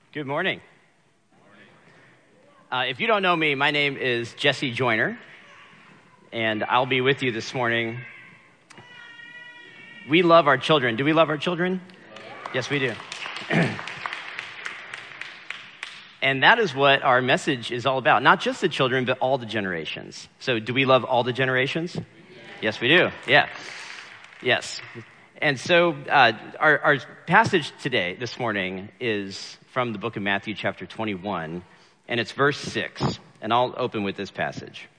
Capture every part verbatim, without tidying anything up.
Good morning. Uh, if you don't know me, my name is Jesse Joyner, and I'll be with you this morning. We love our children. Do we love our children? Yes, we do. And that is what our message is all about. Not just the children, but all the generations. So do we love all the generations? Yes, we do. Yeah. Yes. And so uh, our, our passage today, this morning, is from the book of Matthew, chapter twenty-one, and it's verse six. And I'll open with this passage.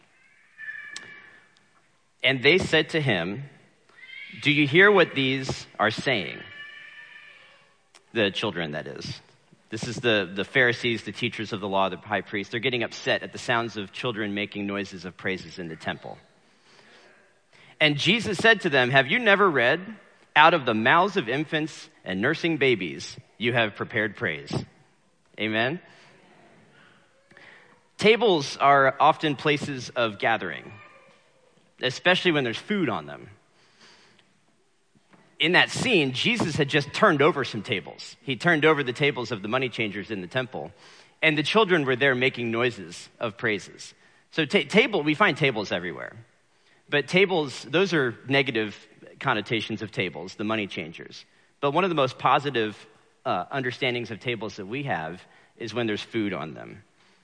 And they said to him, "Do you hear what these are saying?" The children, that is. This is the, the Pharisees, the teachers of the law, the high priest. They're getting upset at the sounds of children making noises of praises in the temple. And Jesus said to them, "Have you never read, out of the mouths of infants and nursing babies, you have prepared praise." Amen. Tables are often places of gathering, especially when there's food on them. In that scene, Jesus had just turned over some tables. He turned over the tables of the money changers in the temple, and the children were there making noises of praises. So ta- table, we find tables everywhere. But tables, those are negative connotations of tables, the money changers. But one of the most positive uh, understandings of tables that we have is when there's food on them.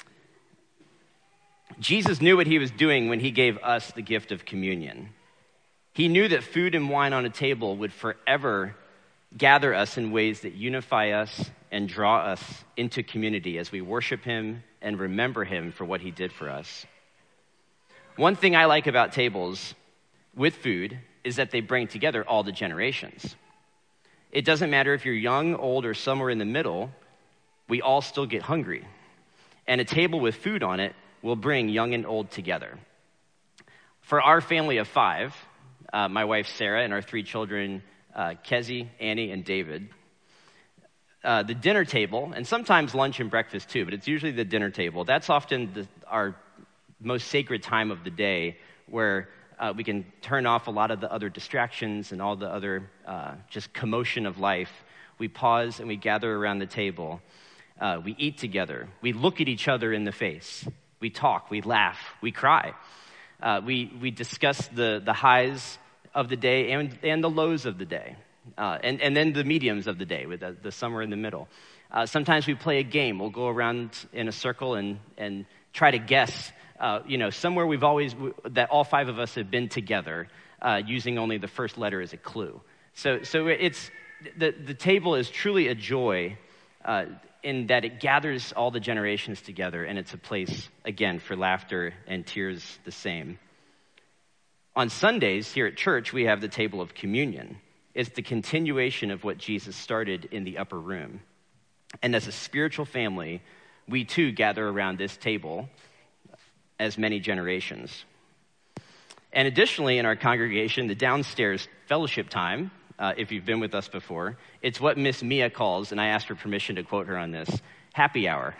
Jesus knew what he was doing when he gave us the gift of communion. He knew that food and wine on a table would forever gather us in ways that unify us and draw us into community as we worship him and remember him for what he did for us. One thing I like about tables with food is that they bring together all the generations. It doesn't matter if you're young, old, or somewhere in the middle, we all still get hungry. And a table with food on it will bring young and old together. For our family of five, uh, my wife Sarah and our three children, uh, Kezzy, Annie, and David, uh, the dinner table, and sometimes lunch and breakfast too, but it's usually the dinner table. That's often the, our most sacred time of the day where uh, we can turn off a lot of the other distractions and all the other uh, just commotion of life. We pause and we gather around the table. Uh, we eat together. We look at each other in the face. We talk, we laugh, we cry. Uh, we we discuss the, the highs of the day and, and the lows of the day. Uh, and, and then the mediums of the day with the, the somewhere in the middle. Uh, sometimes we play a game. We'll go around in a circle and, and try to guess, uh, you know, somewhere we've always, that all five of us have been together uh, using only the first letter as a clue. So so it's, the, the table is truly a joy uh, in that it gathers all the generations together, and it's a place, again, for laughter and tears the same. On Sundays here at church, we have the table of communion. It's the continuation of what Jesus started in the upper room. And as a spiritual family, we too gather around this table as many generations. And additionally, in our congregation, the downstairs fellowship time, Uh, if you've been with us before, it's what Miss Mia calls, and I asked for permission to quote her on this, happy hour.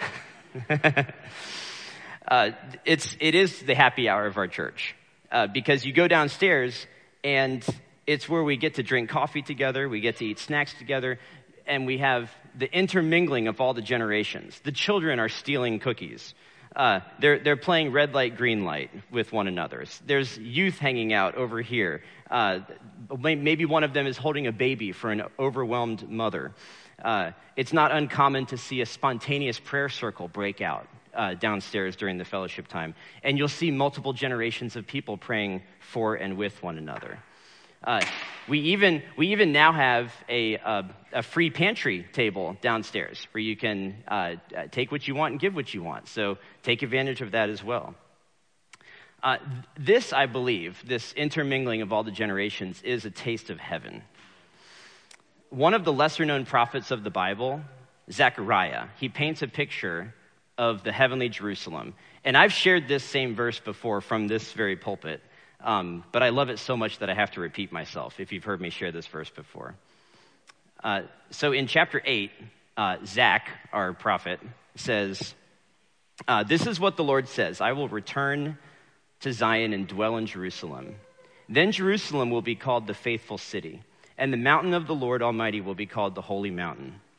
uh, it's, it is the happy hour of our church uh, because you go downstairs and it's where we get to drink coffee together, we get to eat snacks together, and we have the intermingling of all the generations. The children are stealing cookies. Uh, they're they're playing red light, green light with one another. There's youth hanging out over here. Uh, maybe one of them is holding a baby for an overwhelmed mother. Uh, it's not uncommon to see a spontaneous prayer circle break out uh, downstairs during the fellowship time. And you'll see multiple generations of people praying for and with one another. Uh, we even we even now have a, a a free pantry table downstairs where you can uh, take what you want and give what you want. So take advantage of that as well. Uh, this, I believe, this intermingling of all the generations is a taste of heaven. One of the lesser-known prophets of the Bible, Zechariah, he paints a picture of the heavenly Jerusalem. And I've shared this same verse before from this very pulpit. Um, but I love it so much that I have to repeat myself if you've heard me share this verse before. Uh, so in chapter eight, uh, Zach, our prophet, says, uh, "This is what the Lord says, I will return to Zion and dwell in Jerusalem. Then Jerusalem will be called the faithful city, and the mountain of the Lord Almighty will be called the holy mountain.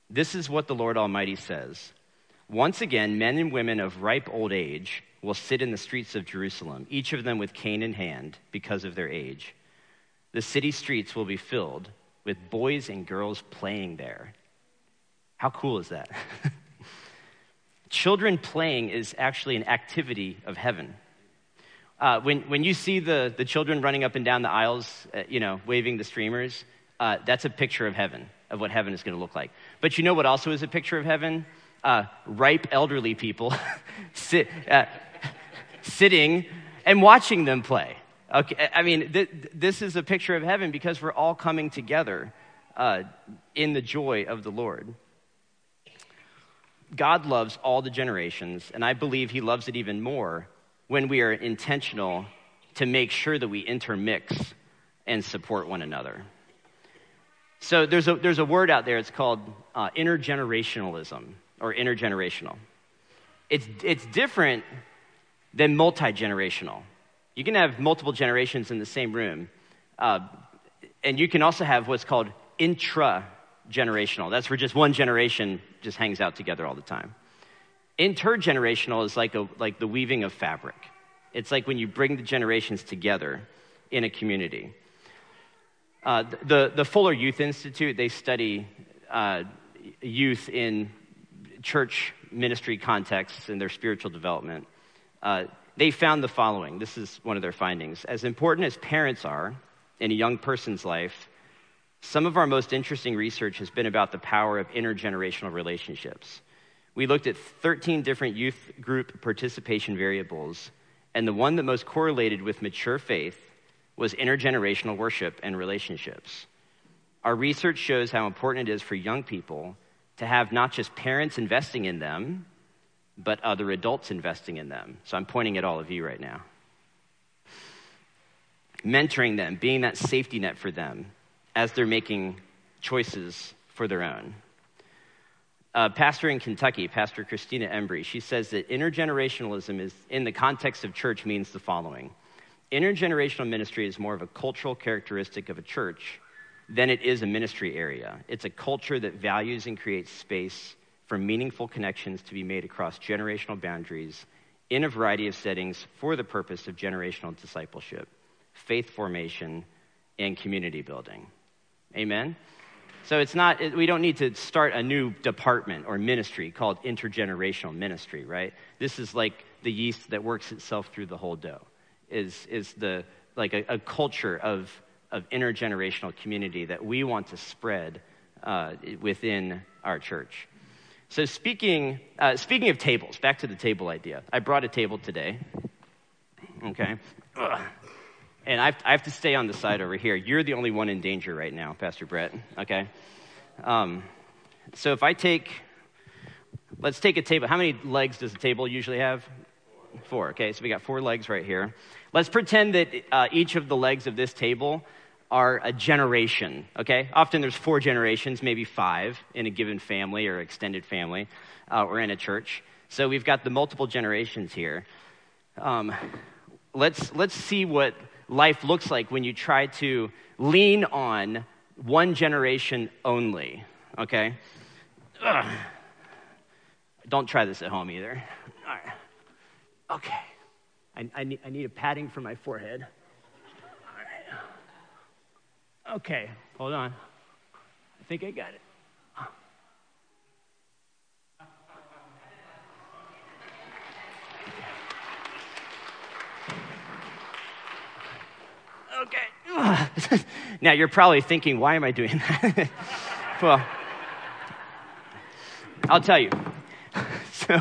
This is what the Lord Almighty says. Once again, men and women of ripe old age will sit in the streets of Jerusalem, each of them with cane in hand because of their age. The city streets will be filled with boys and girls playing there. How cool is that? Children playing is actually an activity of heaven. Uh, when, when you see the, the children running up and down the aisles, uh, you know, waving the streamers, uh, that's a picture of heaven, of what heaven is going to look like. But you know what also is a picture of heaven? Uh, ripe elderly people sit, uh, sitting and watching them play. Okay, I mean, th- this is a picture of heaven because we're all coming together uh, in the joy of the Lord. God loves all the generations, and I believe he loves it even more when we are intentional to make sure that we intermix and support one another. So there's a, there's a word out there, it's called uh, intergenerationalism, or intergenerational. It's, it's different than multi-generational. You can have multiple generations in the same room, uh, and you can also have what's called intra-generational. That's where just one generation just hangs out together all the time. Intergenerational is like a like the weaving of fabric. It's like when you bring the generations together in a community. Uh, the, the Fuller Youth Institute, they study uh, youth in church ministry contexts and their spiritual development. Uh, they found the following. This is one of their findings. As important as parents are in a young person's life, some of our most interesting research has been about the power of intergenerational relationships. We looked at thirteen different youth group participation variables, and the one that most correlated with mature faith was intergenerational worship and relationships. Our research shows how important it is for young people to have not just parents investing in them, but other adults investing in them. So I'm pointing at all of you right now. Mentoring them, being that safety net for them as they're making choices for their own. Uh, pastor in Kentucky, Pastor Christina Embry, she says that intergenerationalism is, in the context of church, means the following. Intergenerational ministry is more of a cultural characteristic of a church than it is a ministry area. It's a culture that values and creates space for meaningful connections to be made across generational boundaries in a variety of settings for the purpose of generational discipleship, faith formation, and community building. Amen? So it's not, we don't need to start a new department or ministry called intergenerational ministry, right? This is like the yeast that works itself through the whole dough, is is the like a, a culture of, of intergenerational community that we want to spread uh, within our church. So speaking uh, speaking of tables, back to the table idea. I brought a table today, okay? Ugh. And I have, I have to stay on the side over here. You're the only one in danger right now, Pastor Brett, okay? Um, so if I take, let's take a table. How many legs does a table usually have? Four, okay? So we got four legs right here. Let's pretend that uh, each of the legs of this table are a generation, okay? Often there's four generations, maybe five in a given family or extended family uh, or in a church. So we've got the multiple generations here. Um, let's let's see what life looks like when you try to lean on one generation only, okay? Ugh. Don't try this at home either. All right. Okay. I, I, need, I need a padding for my forehead. All right. Okay, hold on. I think I got it. Okay. Now, you're probably thinking, why am I doing that? Well, I'll tell you. So,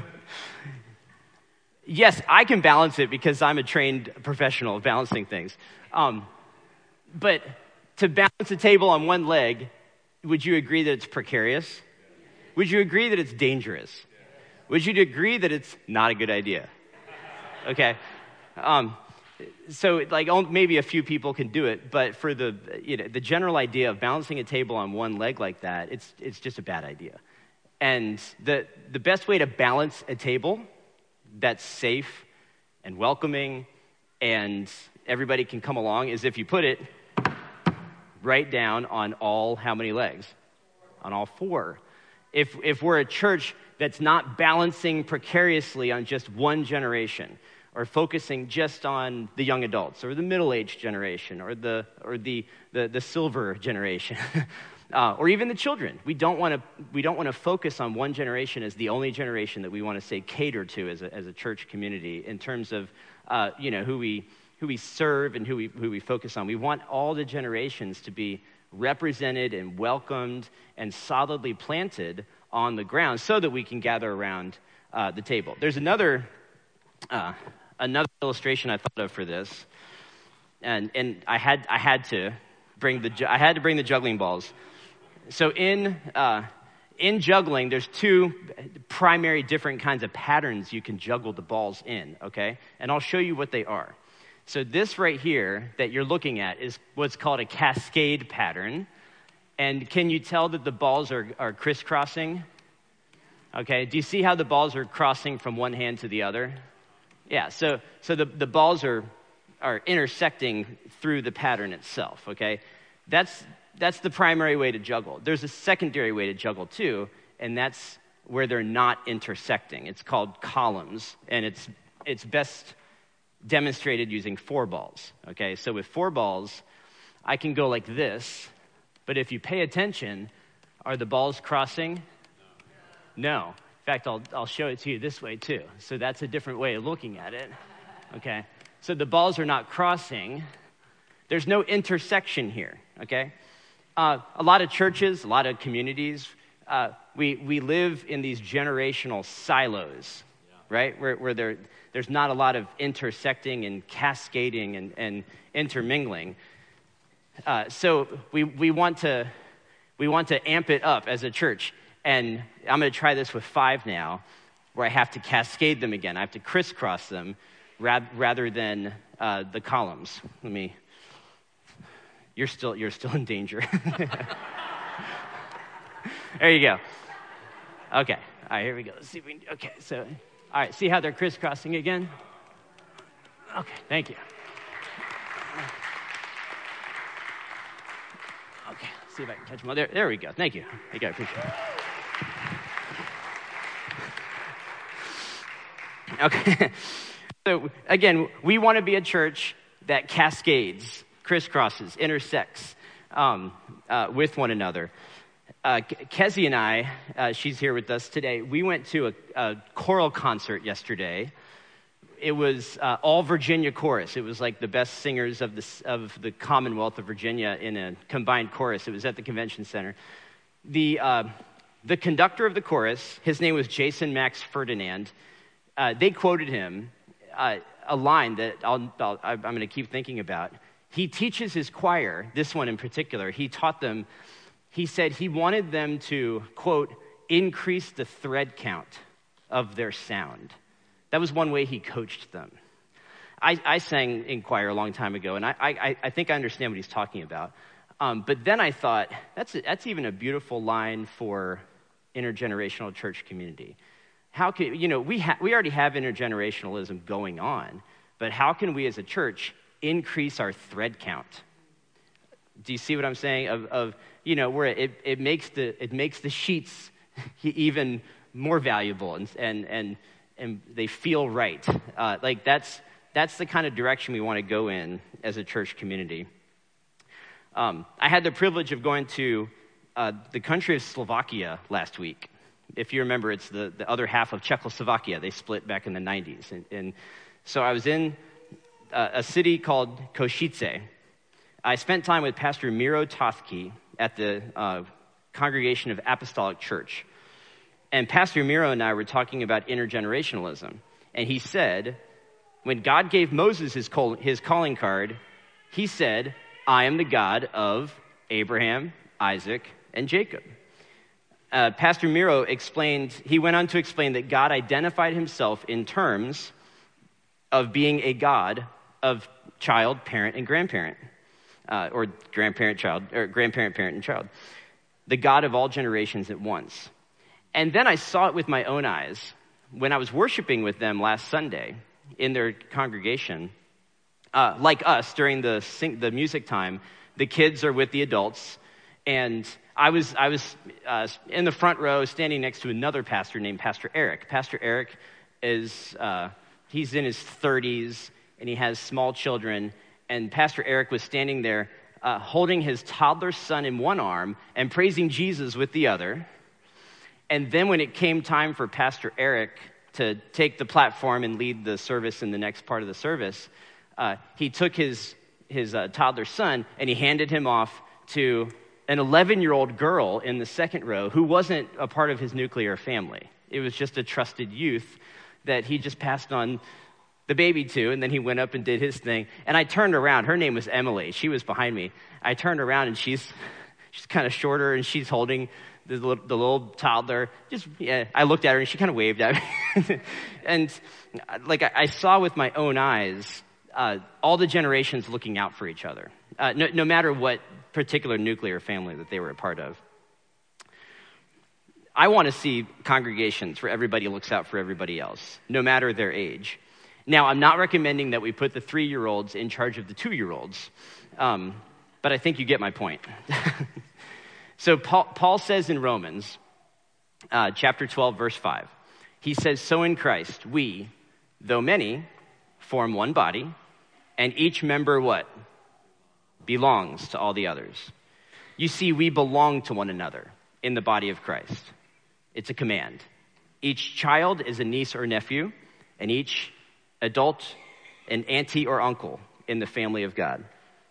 yes, I can balance it because I'm a trained professional of balancing things. Um, but to balance a table on one leg, would you agree that it's precarious? Would you agree that it's dangerous? Would you agree that it's not a good idea? Okay. Um, So, like, maybe a few people can do it, but for the, you know, the general idea of balancing a table on one leg like that, it's it's just a bad idea. And the the best way to balance a table that's safe and welcoming and everybody can come along is if you put it right down on all how many legs? On all four. if if we're a church that's not balancing precariously on just one generation, or focusing just on the young adults, or the middle-aged generation, or the or the the, the silver generation, uh, or even the children. We don't want to we don't want to focus on one generation as the only generation that we want to say cater to as a as a church community in terms of uh, you know who we who we serve and who we who we focus on. We want all the generations to be represented and welcomed and solidly planted on the ground so that we can gather around uh, the table. There's another uh, another illustration I thought of for this, and and I had I had to bring the ju- I had to bring the juggling balls. So in uh, in juggling, there's two primary different kinds of patterns you can juggle the balls in. Okay, and I'll show you what they are. So this right here that you're looking at is what's called a cascade pattern. And can you tell that the balls are, are crisscrossing? Okay, do you see how the balls are crossing from one hand to the other? Yeah, so so the, the balls are are intersecting through the pattern itself, okay? That's that's the primary way to juggle. There's a secondary way to juggle too, and that's where they're not intersecting. It's called columns, and it's it's best demonstrated using four balls, okay? So with four balls, I can go like this, but if you pay attention, are the balls crossing? No. In fact, I'll I'll show it to you this way too. So that's a different way of looking at it, okay? So the balls are not crossing. There's no intersection here, okay? Uh, a lot of churches, a lot of communities, uh, we we live in these generational silos, right? Where where there there's not a lot of intersecting and cascading and, and intermingling. Uh, so we we want to we want to amp it up as a church. And I'm going to try this with five now, where I have to cascade them again. I have to crisscross them rad, rather than uh, the columns. Let me. You're still you're still in danger. There you go. Okay. All right. Here we go. Let's see if we. Can, okay. So, all right. See how they're crisscrossing again? Okay. Thank you. Okay. Let's see if I can catch them all. There. There we go. Thank you. Thank you. I appreciate it. Okay, so again, we want to be a church that cascades, crisscrosses, intersects um, uh, with one another. Uh, Kezzy and I, uh, she's here with us today, we went to a, a choral concert yesterday. It was uh, all Virginia chorus. It was like the best singers of the, of the Commonwealth of Virginia in a combined chorus. It was at the convention center. The, uh, the conductor of the chorus, his name was Jason Max Ferdinand. Uh, they quoted him uh, a line that I'll, I'll, I'm going to keep thinking about. He teaches his choir, this one in particular, he taught them, he said he wanted them to, quote, increase the thread count of their sound. That was one way he coached them. I, I sang in choir a long time ago, and I, I, I think I understand what he's talking about. Um, but then I thought, that's, a, that's even a beautiful line for intergenerational church community. How can, you know, we ha- we already have intergenerationalism going on, but how can we as a church increase our thread count? Do you see what I'm saying? Of, of you know, where it, it makes the it makes the sheets even more valuable, and and and, and they feel right. Uh, like that's that's the kind of direction we want to go in as a church community. Um, I had the privilege of going to uh, the country of Slovakia last week. If you remember, it's the, the other half of Czechoslovakia. They split back in the nineties. And, and so I was in a, a city called Košice. I spent time with Pastor Miro Tothke at the uh, Congregation of Apostolic Church. And Pastor Miro and I were talking about intergenerationalism. And he said, when God gave Moses his, call, his calling card, he said, I am the God of Abraham, Isaac, and Jacob. Uh, Pastor Miro explained, he went on to explain that God identified himself in terms of being a God of child, parent, and grandparent, uh, or grandparent, child, or grandparent, parent, and child. The God of all generations at once. And then I saw it with my own eyes when I was worshiping with them last Sunday in their congregation. Uh, like us, during the sing- the music time, the kids are with the adults, And I was I was uh, in the front row, standing next to another pastor named Pastor Eric. Pastor Eric is uh, he's in his thirties, and he has small children. And Pastor Eric was standing there, uh, holding his toddler son in one arm and praising Jesus with the other. And then when it came time for Pastor Eric to take the platform and lead the service in the next part of the service, uh, he took his his uh, toddler son and he handed him off to an eleven-year-old girl in the second row who wasn't a part of his nuclear family. It was just a trusted youth that he just passed on the baby to, and then he went up and did his thing. And I turned around. Her name was Emily. She was behind me. I turned around, and she's she's kind of shorter, and she's holding the little, the little toddler. Just yeah, I looked at her, and she kind of waved at me. And like I, I saw with my own eyes, uh, all the generations looking out for each other, uh, no, no matter what particular nuclear family that they were a part of. I want to see congregations where everybody looks out for everybody else, no matter their age. Now, I'm not recommending that we put the three-year-olds in charge of the two-year-olds, um, but I think you get my point. So Paul, Paul says in Romans, uh, chapter twelve, verse five, he says, "So in Christ, we, though many, form one body, and each member," what? "Belongs to all the others." You see, we belong to one another in the body of Christ. It's a command. Each child is a niece or nephew, and each adult an auntie or uncle in the family of God.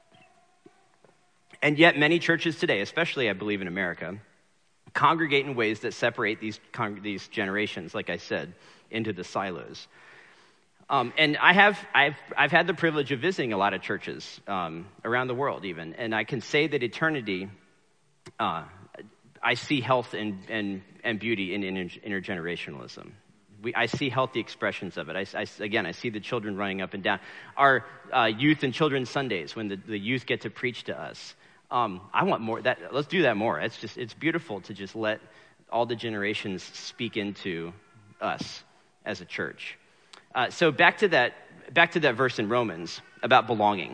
And yet many churches today, especially I believe in America, congregate in ways that separate these, con- these generations, like I said, into the silos. Um, and I have, I've, I've had the privilege of visiting a lot of churches um, around the world even, and I can say that eternity, uh, I see health and, and, and beauty in inter- intergenerationalism. We, I see healthy expressions of it. I, I, again, I see the children running up and down. Our uh, youth and children's Sundays, when the, the youth get to preach to us, um, I want more. That let's do that more. It's just it's beautiful to just let all the generations speak into us as a church. Uh, so back to that back to that verse in Romans about belonging.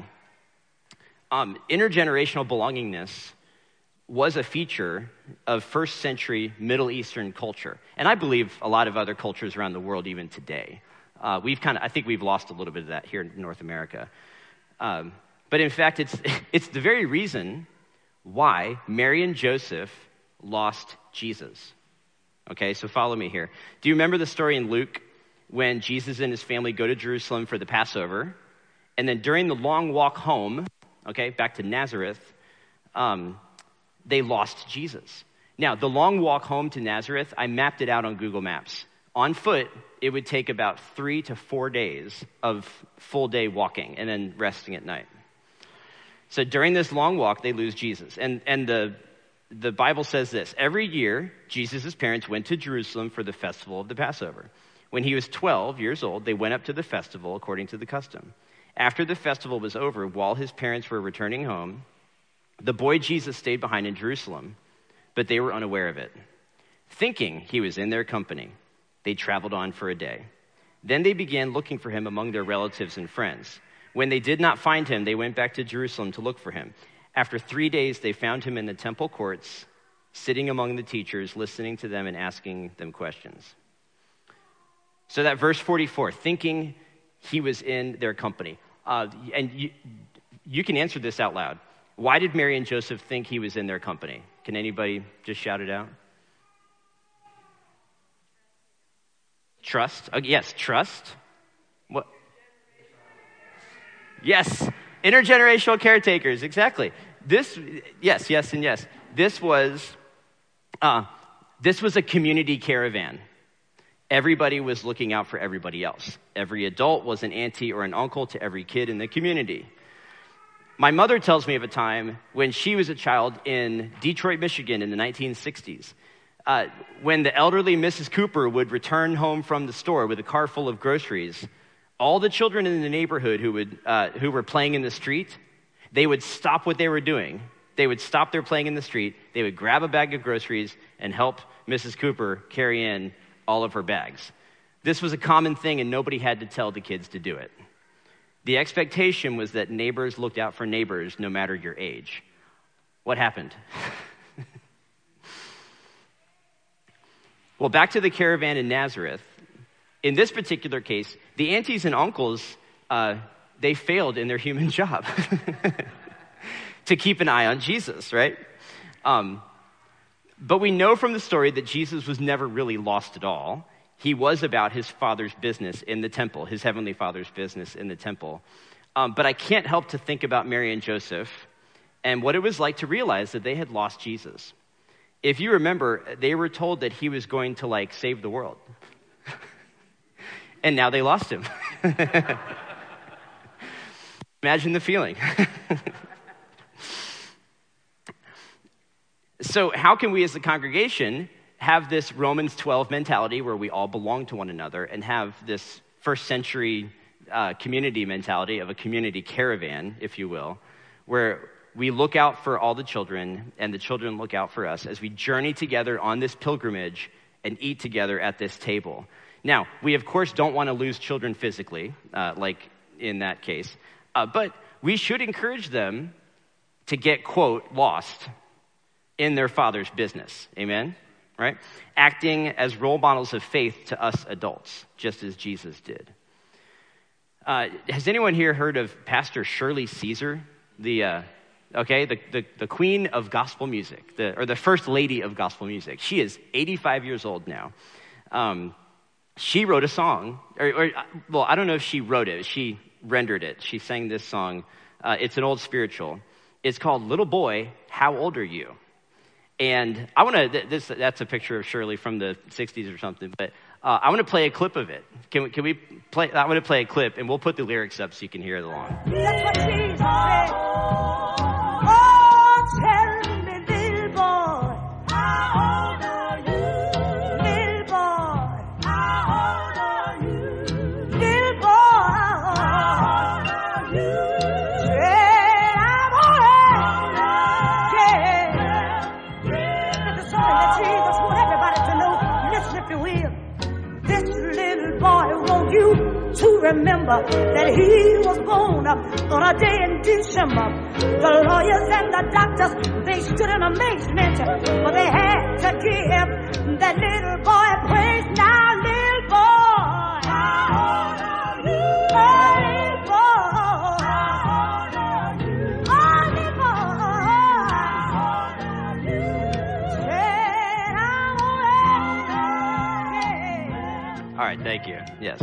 Um, intergenerational belongingness was a feature of first century Middle Eastern culture. And I believe a lot of other cultures around the world even today. Uh, we've kind of, I think we've lost a little bit of that here in North America. Um, but in fact, it's it's the very reason why Mary and Joseph lost Jesus. Okay, so follow me here. Do you remember the story in Luke when Jesus and his family go to Jerusalem for the Passover? And then during the long walk home, okay, back to Nazareth, um, they lost Jesus. Now, the long walk home to Nazareth, I mapped it out on Google Maps. On foot, it would take about three to four days of full day walking and then resting at night. So during this long walk, they lose Jesus. And and the the Bible says this: every year, Jesus' parents went to Jerusalem for the festival of the Passover. When he was twelve years old, they went up to the festival according to the custom. After the festival was over, while his parents were returning home, the boy Jesus stayed behind in Jerusalem, but they were unaware of it. Thinking he was in their company, they traveled on for a day. Then they began looking for him among their relatives and friends. When they did not find him, they went back to Jerusalem to look for him. After three days, they found him in the temple courts, sitting among the teachers, listening to them and asking them questions. So that verse forty-four, thinking he was in their company. Uh, and you, you can answer this out loud. Why did Mary and Joseph think he was in their company? Can anybody just shout it out? Trust. Oh, yes, trust. What? Yes, intergenerational caretakers, exactly. This, yes, yes, and yes. This was, uh, this was a community caravan. Everybody was looking out for everybody else. Every adult was an auntie or an uncle to every kid in the community. My mother tells me of a time when she was a child in Detroit, Michigan in the nineteen sixties, uh, when the elderly Missus Cooper would return home from the store with a car full of groceries. All the children in the neighborhood who would uh, who were playing in the street, they would stop what they were doing. They would stop their playing in the street. They would grab a bag of groceries and help Missus Cooper carry in all of her bags. This was a common thing, and nobody had to tell the kids to do it. The expectation was that neighbors looked out for neighbors no matter your age. What happened? Well, back to the caravan in Nazareth. In this particular case, the aunties and uncles, uh, they failed in their human job to keep an eye on Jesus, right? Um, but we know from the story that Jesus was never really lost at all. He was about his Father's business in the temple, his heavenly Father's business in the temple. Um, but I can't help to think about Mary and Joseph and what it was like to realize that they had lost Jesus. If you remember, they were told that he was going to like save the world. And now they lost him. Imagine the feeling. So how can we as a congregation have this Romans twelve mentality where we all belong to one another and have this first century uh, community mentality of a community caravan, if you will, where we look out for all the children and the children look out for us as we journey together on this pilgrimage and eat together at this table. Now, we of course don't want to lose children physically, uh, like in that case, uh, but we should encourage them to get, quote, lost in their Father's business, amen? Right? Acting as role models of faith to us adults, just as Jesus did. Uh, has anyone here heard of Pastor Shirley Caesar, the uh, okay, the, the the queen of gospel music, the or the first lady of gospel music? She is eighty-five years old now. Um, she wrote a song, or, or well, I don't know if she wrote it. She rendered it. She sang this song. Uh, it's an old spiritual. It's called "Little Boy, How Old Are You?" And I want to, this, that's a picture of Shirley from the sixties or something, but uh, I want to play a clip of it. Can we, can we play, I want to play a clip, and we'll put the lyrics up so you can hear it along. That's what Jesus said. Oh, tell me, little boy, how old are you? Little boy, how old are you? Little boy, how old are you? Say, I'm old, yeah. This is something that Jesus wants everybody to know. Listen if you will. This little boy wants you to remember that he was born on a day in December. The lawyers and the doctors, they stood in amazement, but they had to give that little boy praise. Now, little boy, how old are you? Oh, little boy, how old are you? Oh, little boy, how old are you? Say, I'm old, yeah. All right, thank you. Yes.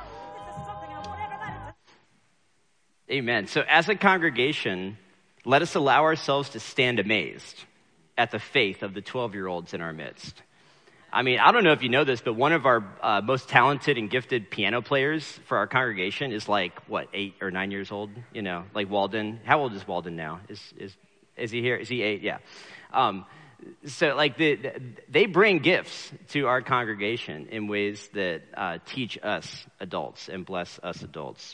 Amen. So as a congregation, let us allow ourselves to stand amazed at the faith of the twelve-year-olds in our midst. I mean, I don't know if you know this, but one of our uh, most talented and gifted piano players for our congregation is like, what, eight or nine years old? You know, like Walden. How old is Walden now? Is is is he here? Is he eight? Yeah. Um, so like the, the, they bring gifts to our congregation in ways that uh, teach us adults and bless us adults.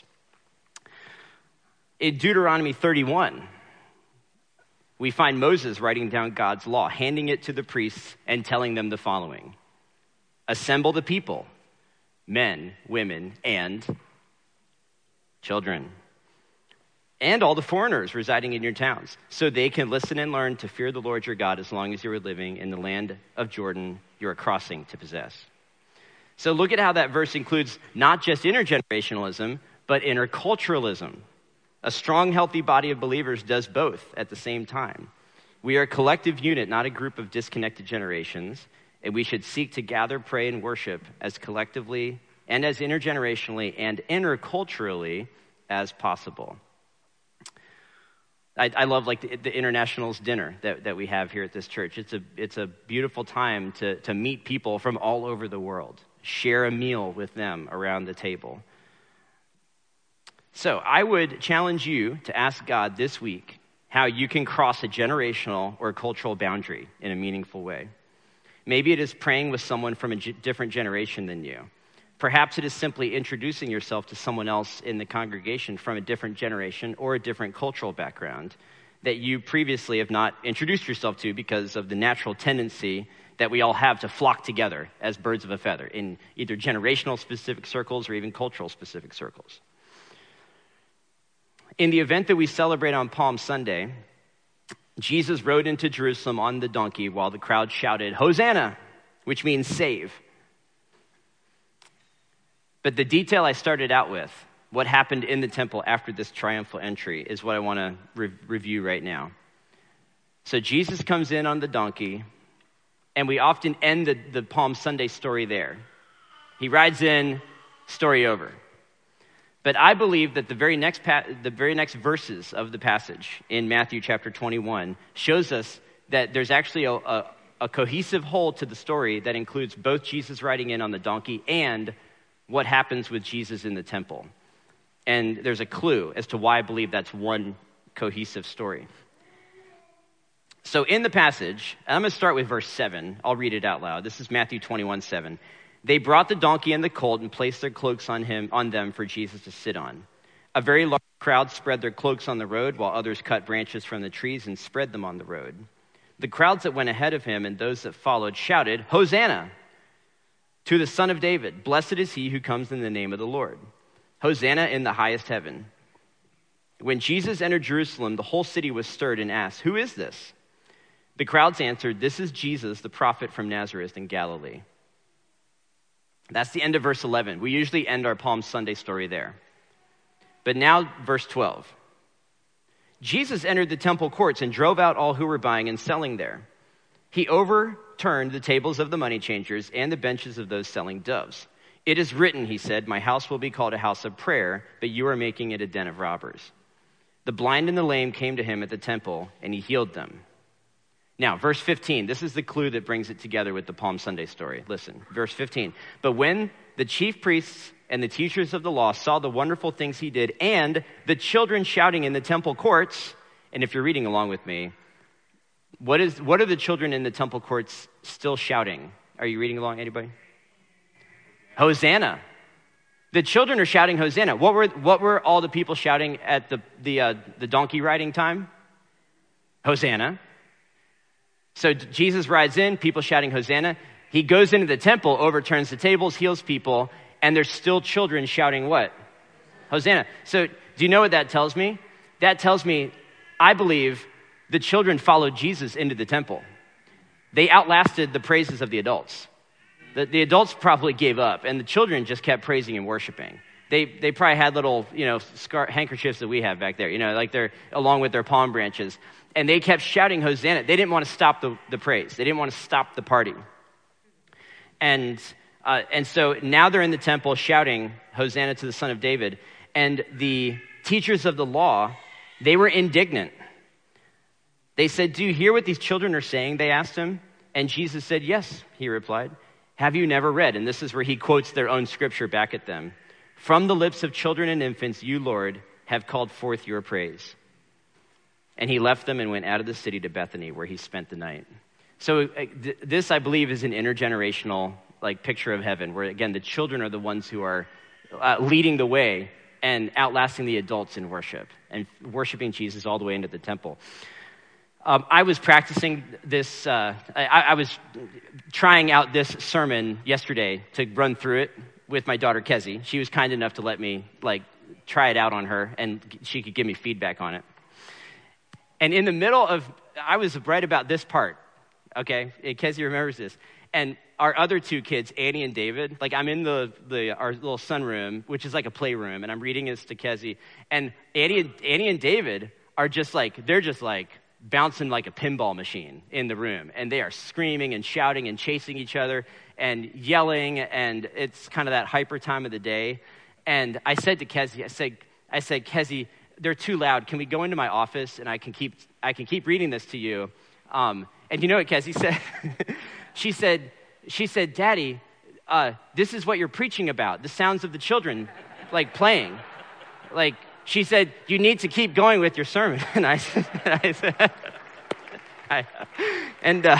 In Deuteronomy thirty-one, we find Moses writing down God's law, handing it to the priests and telling them the following. Assemble the people, men, women, and children, and all the foreigners residing in your towns, so they can listen and learn to fear the Lord your God as long as you are living in the land of Jordan you are crossing to possess. So look at how that verse includes not just intergenerationalism, but interculturalism. A strong, healthy body of believers does both at the same time. We are a collective unit, not a group of disconnected generations, and we should seek to gather, pray, and worship as collectively and as intergenerationally and interculturally as possible. I, I love like the, the Internationals dinner that, that we have here at this church. It's a it's a beautiful time to, to meet people from all over the world, share a meal with them around the table. So I would challenge you to ask God this week how you can cross a generational or cultural boundary in a meaningful way. Maybe it is praying with someone from a g- different generation than you. Perhaps it is simply introducing yourself to someone else in the congregation from a different generation or a different cultural background that you previously have not introduced yourself to because of the natural tendency that we all have to flock together as birds of a feather in either generational specific circles or even cultural specific circles. In the event that we celebrate on Palm Sunday, Jesus rode into Jerusalem on the donkey while the crowd shouted, "Hosanna! which means save. But the detail I started out with, what happened in the temple after this triumphal entry, is what I want to re- review right now. So Jesus comes in on the donkey, and we often end the, the Palm Sunday story there. He rides in, story over. But I believe that the very next pa- the very next verses of the passage in Matthew chapter twenty-one shows us that there's actually a, a, a cohesive whole to the story that includes both Jesus riding in on the donkey and what happens with Jesus in the temple. And there's a clue as to why I believe that's one cohesive story. So in the passage, I'm going to start with verse seven. I'll read it out loud. This is Matthew twenty-one, seven. They brought the donkey and the colt and placed their cloaks on him, on them for Jesus to sit on. A very large crowd spread their cloaks on the road, while others cut branches from the trees and spread them on the road. The crowds that went ahead of him and those that followed shouted, "Hosanna to the Son of David! Blessed is he who comes in the name of the Lord. Hosanna in the highest heaven." When Jesus entered Jerusalem, the whole city was stirred and asked, "Who is this?" The crowds answered, "This is Jesus, the prophet from Nazareth in Galilee." That's the end of verse eleven. We usually end our Palm Sunday story there. But now verse twelve. Jesus entered the temple courts and drove out all who were buying and selling there. He overturned the tables of the money changers and the benches of those selling doves. "It is written," he said, "my house will be called a house of prayer, but you are making it a den of robbers." The blind and the lame came to him at the temple, and he healed them. Now, verse fifteen, this is the clue that brings it together with the Palm Sunday story. Listen, verse fifteen. But when the chief priests and the teachers of the law saw the wonderful things he did and the children shouting in the temple courts, and if you're reading along with me, what is what are the children in the temple courts still shouting? Are you reading along, anybody? Hosanna. The children are shouting Hosanna. What were what were all the people shouting at the the uh, the donkey riding time? Hosanna. So Jesus rides in, people shouting Hosanna. He goes into the temple, overturns the tables, heals people, and there's still children shouting what? Hosanna. So do you know what that tells me? That tells me, I believe, the children followed Jesus into the temple. They outlasted the praises of the adults. The, the adults probably gave up, and the children just kept praising and worshiping. They they probably had little, you know, scar- handkerchiefs that we have back there, you know, like they're along with their palm branches. And they kept shouting Hosanna. They didn't want to stop the, the praise. They didn't want to stop the party. And uh, and so now they're in the temple shouting Hosanna to the Son of David. And the teachers of the law, they were indignant. They said, "Do you hear what these children are saying?" They asked him. And Jesus said, "Yes," he replied. "Have you never read?" And this is where he quotes their own scripture back at them. "From the lips of children and infants, you, Lord, have called forth your praise." And he left them and went out of the city to Bethany, where he spent the night. So uh, th- this, I believe, is an intergenerational like picture of heaven, where, again, the children are the ones who are uh, leading the way and outlasting the adults in worship and worshiping Jesus all the way into the temple. Um, I was practicing this, uh, I, I was trying out this sermon yesterday to run through it with my daughter, Kezi. She was kind enough to let me like try it out on her, and she could give me feedback on it. And in the middle of, I was right about this part, okay? Kezi remembers this. And our other two kids, Annie and David, like I'm in the, the our little sunroom, which is like a playroom, and I'm reading this to Kezi. And Annie, Annie and David are just like, they're just like bouncing like a pinball machine in the room. And they are screaming and shouting and chasing each other and yelling. And it's kind of that hyper time of the day. And I said to Kezi, I said, I said, Kezi, they're too loud. Can we go into my office and I can keep I can keep reading this to you? Um, and you know what Kezi said? she said, she said, "Daddy, uh, this is what you're preaching about. The sounds of the children, like playing. Like she said, you need to keep going with your sermon." And I said, I said, I, and uh,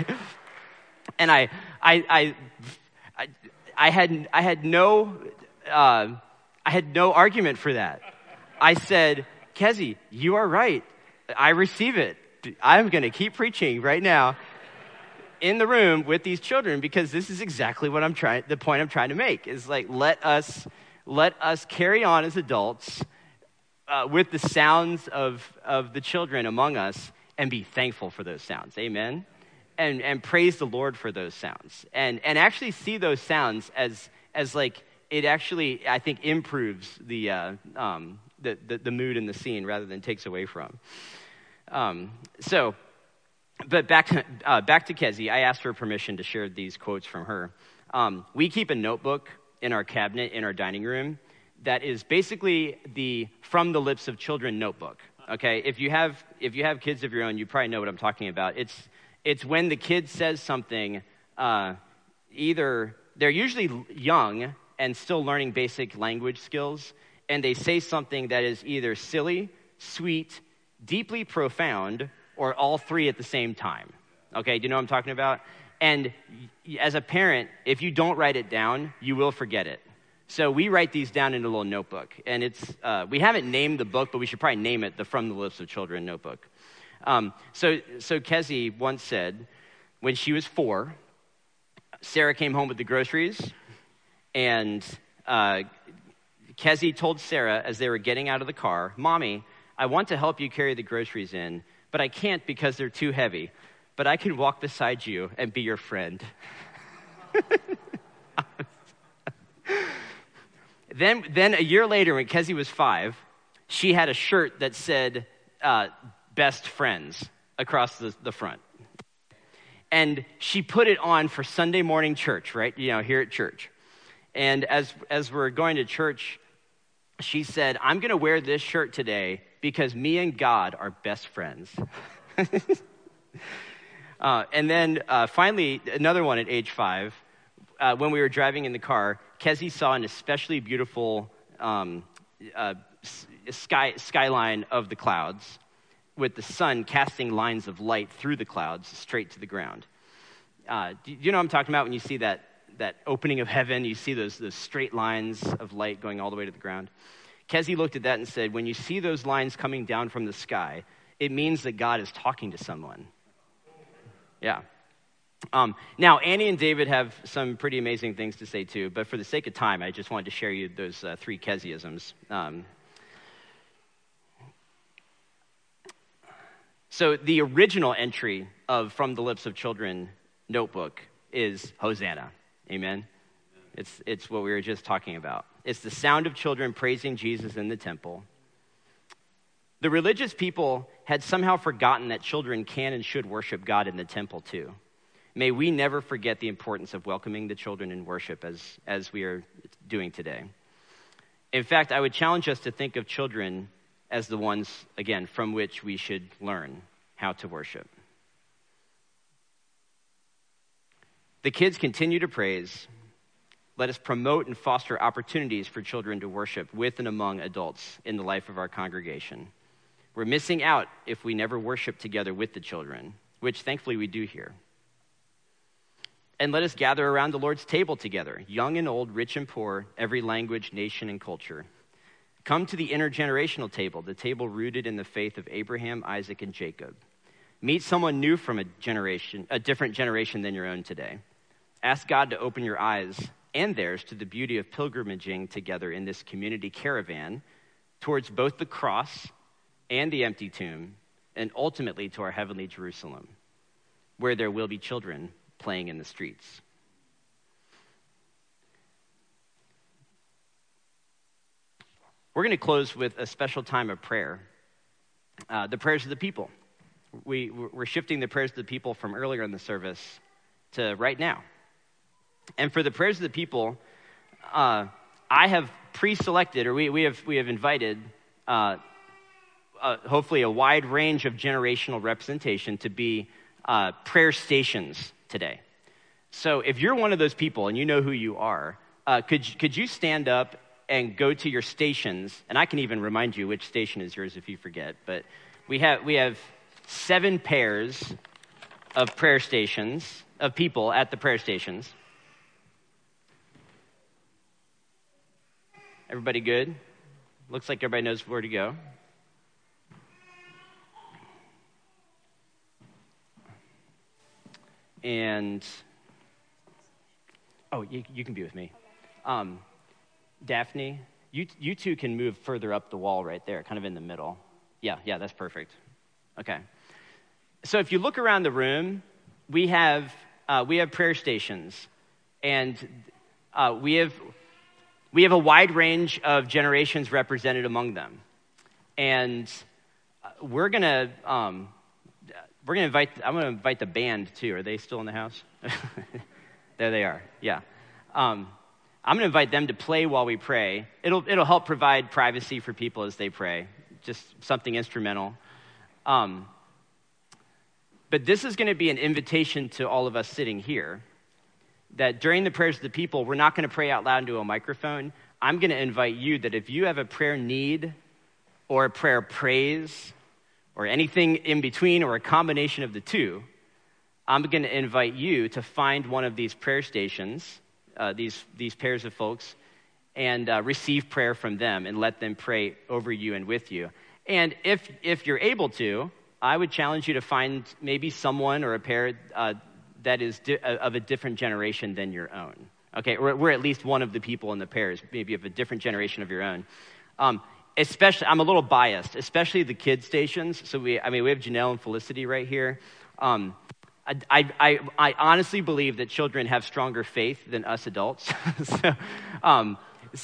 and I I I I had I had no uh, I had no argument for that. I said, "Kezi, you are right. I receive it. I'm going to keep preaching right now in the room with these children, because this is exactly what I'm trying, the point I'm trying to make is like, let us, let us carry on as adults uh, with the sounds of, of the children among us and be thankful for those sounds." Amen. and, and praise the Lord for those sounds. And, and actually see those sounds as, as like, it actually, I think, improves the, uh, um, the, the, the mood in the scene rather than takes away from. Um, so, but back to, uh, back to Kezi, I asked her permission to share these quotes from her. Um, we keep a notebook in our cabinet in our dining room that is basically the From the Lips of Children notebook. Okay, if you have if you have kids of your own, you probably know what I'm talking about. It's it's when the kid says something, uh, either they're usually young and still learning basic language skills, and they say something that is either silly, sweet, deeply profound, or all three at the same time. Okay, do you know what I'm talking about? And as a parent, if you don't write it down, you will forget it. So we write these down in a little notebook, and it's uh, we haven't named the book, but we should probably name it the From the Lips of Children notebook. Um, so, so Kezi once said, when she was four, Sarah came home with the groceries, and uh, Kezi told Sarah as they were getting out of the car, "Mommy, I want to help you carry the groceries in, but I can't because they're too heavy. But I can walk beside you and be your friend." then, then a year later, when Kezi was five, she had a shirt that said, uh, "Best Friends," across the, the front. And she put it on for Sunday morning church, right? You know, here at church. And as as we're going to church, she said, "I'm going to wear this shirt today because me and God are best friends." uh, and then uh, finally, another one at age five, uh, when we were driving in the car, Kezi saw an especially beautiful um, uh, sky skyline of the clouds, with the sun casting lines of light through the clouds straight to the ground. Uh, do you know what I'm talking about when you see that that opening of heaven? You see those, those straight lines of light going all the way to the ground. Kezi looked at that and said, when you see those lines coming down from the sky, it means that God is talking to someone. Yeah. Um, now, Annie and David have some pretty amazing things to say too, but for the sake of time, I just wanted to share you those uh, three Keziisms. Um, So the original entry of From the Lips of Children notebook is Hosanna. Amen? It's, it's what we were just talking about. It's the sound of children praising Jesus in the temple. The religious people had somehow forgotten that children can and should worship God in the temple too. May we never forget the importance of welcoming the children in worship as, as we are doing today. In fact, I would challenge us to think of children as the ones, again, from which we should learn how to worship. The kids continue to praise. Let us promote and foster opportunities for children to worship with and among adults in the life of our congregation. We're missing out if we never worship together with the children, which thankfully we do here. And let us gather around the Lord's table together, young and old, rich and poor, every language, nation, and culture. Come to the intergenerational table, the table rooted in the faith of Abraham, Isaac, and Jacob. Meet someone new from a generation, a different generation than your own today. Ask God to open your eyes and theirs to the beauty of pilgrimaging together in this community caravan towards both the cross and the empty tomb, and ultimately to our heavenly Jerusalem, where there will be children playing in the streets. We're going to close with a special time of prayer, uh, the prayers of the people. We, we're shifting the prayers of the people from earlier in the service to right now. And for the prayers of the people, uh, I have pre-selected, or we, we have we have invited, uh, uh, hopefully a wide range of generational representation to be uh, prayer stations today. So if you're one of those people and you know who you are, uh, could could you stand up and go to your stations? And I can even remind you which station is yours if you forget. But we have we have seven pairs of prayer stations, of people at the prayer stations. Everybody good? Looks like everybody knows where to go. And, oh, you, you can be with me. Um, Daphne, you you two can move further up the wall right there, kind of in the middle. Yeah, yeah, that's perfect. Okay. So if you look around the room, we have uh, we have prayer stations, and uh, we have we have a wide range of generations represented among them, and we're gonna um, we're gonna invite. I'm gonna invite the band too. Are they still in the house? There they are. Yeah. Um, I'm gonna invite them to play while we pray. It'll it'll help provide privacy for people as they pray. Just something instrumental. Um, but this is going to be an invitation to all of us sitting here that during the prayers of the people, we're not going to pray out loud into a microphone. I'm going to invite you that if you have a prayer need or a prayer praise or anything in between or a combination of the two, I'm going to invite you to find one of these prayer stations, uh, these, these pairs of folks, and uh, receive prayer from them and let them pray over you and with you. And if if you're able to, I would challenge you to find maybe someone or a pair uh, that is di- of a different generation than your own. Okay, or we're at least one of the people in the pairs, maybe of a different generation of your own. Um, especially, I'm a little biased, especially the kid stations. So we, I mean, we have Janelle and Felicity right here. Um, I, I, I honestly believe that children have stronger faith than us adults. so, um,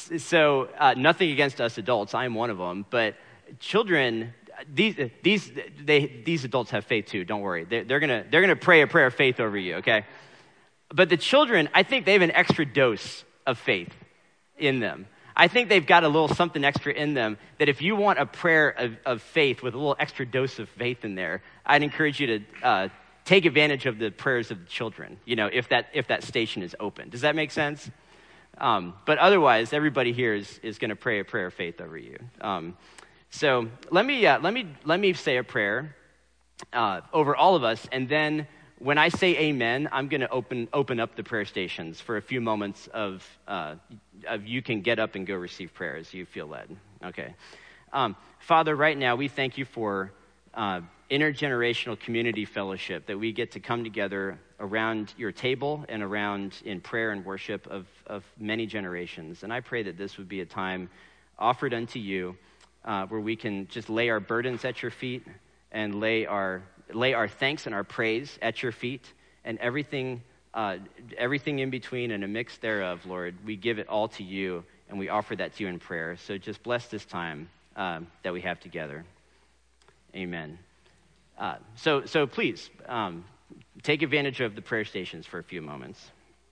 so uh, nothing against us adults. I'm one of them, but children, these these they these adults have faith too. Don't worry, they're, they're gonna they're gonna pray a prayer of faith over you. Okay, but the children, I think they have an extra dose of faith in them. I think they've got a little something extra in them that if you want a prayer of, of faith with a little extra dose of faith in there, I'd encourage you to uh, take advantage of the prayers of the children. You know, if that if that station is open. Does that make sense? Um, but otherwise, everybody here is is going to pray a prayer of faith over you. Um, So let me uh, let me let me say a prayer uh, over all of us, and then when I say amen, I'm going to open open up the prayer stations for a few moments of uh, of you can get up and go receive prayer as you feel led. Okay, um, Father, right now we thank you for uh, intergenerational community fellowship, that we get to come together around your table and around in prayer and worship of of many generations, and I pray that this would be a time offered unto you. Uh, where we can just lay our burdens at your feet and lay our lay our thanks and our praise at your feet, and everything uh, everything in between and a mix thereof, Lord, we give it all to you, and we offer that to you in prayer. So just bless this time uh, that we have together. Amen. Uh, so so please um, take advantage of the prayer stations for a few moments.